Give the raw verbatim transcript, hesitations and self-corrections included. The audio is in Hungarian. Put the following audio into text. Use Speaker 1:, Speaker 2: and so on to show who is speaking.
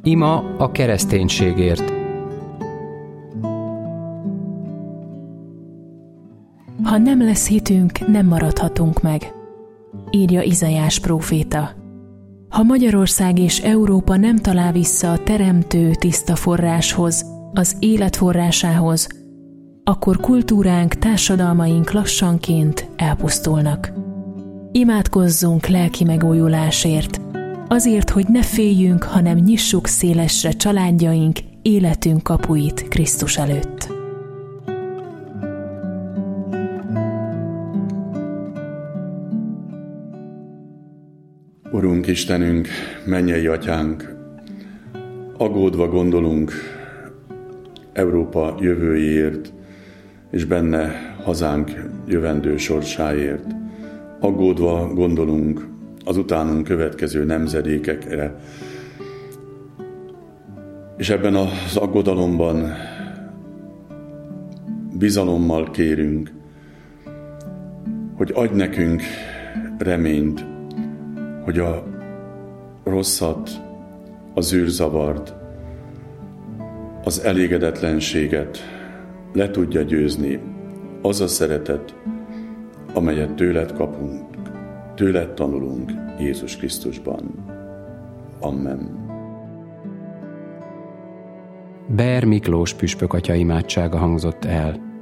Speaker 1: Ima a kereszténységért.
Speaker 2: Ha nem lesz hitünk, nem maradhatunk meg, írja Izaiás próféta. Ha Magyarország és Európa nem talál vissza a teremtő tiszta forráshoz, az élet forrásához, akkor kultúránk, társadalmaink lassanként elpusztulnak. Imádkozzunk lelki megújulásért, azért, hogy ne féljünk, hanem nyissuk szélesre családjaink, életünk kapuit Krisztus előtt.
Speaker 3: Urunk Istenünk, mennyei Atyánk, aggódva gondolunk Európa jövőjéért, és benne hazánk jövendő sorsáért. Aggódva gondolunk az utánunk következő nemzedékekre, és ebben az aggodalomban bizalommal kérünk, hogy adj nekünk reményt, hogy a rosszat, az űrzavart, az elégedetlenséget le tudja győzni az a szeretet, amelyet tőled kapunk, tőled tanulunk Jézus Krisztusban. Amen.
Speaker 1: Ber Miklós püspök atya imádsága hangzott el.